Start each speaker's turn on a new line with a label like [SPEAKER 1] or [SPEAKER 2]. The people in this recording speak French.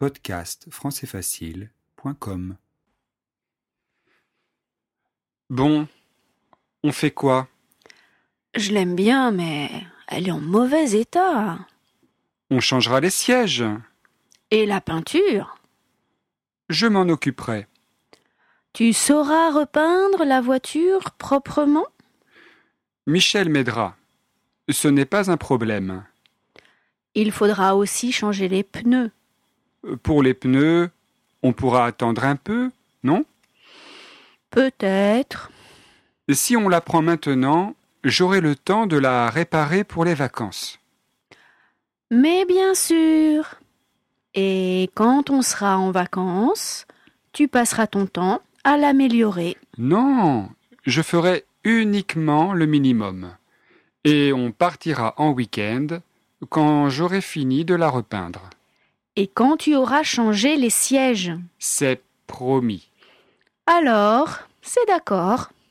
[SPEAKER 1] podcastfrancaisfacile.com.
[SPEAKER 2] Bon, on fait quoi?
[SPEAKER 3] Je l'aime bien, mais elle est en mauvais état.
[SPEAKER 2] On changera les sièges.
[SPEAKER 3] Et la peinture?
[SPEAKER 2] Je m'en occuperai.
[SPEAKER 3] Tu sauras repeindre la voiture proprement?
[SPEAKER 2] Michel m'aidera. Ce n'est pas un problème.
[SPEAKER 3] Il faudra aussi changer les pneus.
[SPEAKER 2] Pour les pneus, on pourra attendre un peu, non?
[SPEAKER 3] Peut-être.
[SPEAKER 2] Si on la prend maintenant, j'aurai le temps de la réparer pour les vacances.
[SPEAKER 3] Mais bien sûr. Et quand on sera en vacances, tu passeras ton temps à l'améliorer.
[SPEAKER 2] Non, je ferai uniquement le minimum. Et on partira en week-end quand j'aurai fini de la repeindre.
[SPEAKER 3] Et quand tu auras changé les sièges.
[SPEAKER 2] C'est promis.
[SPEAKER 3] Alors, c'est d'accord.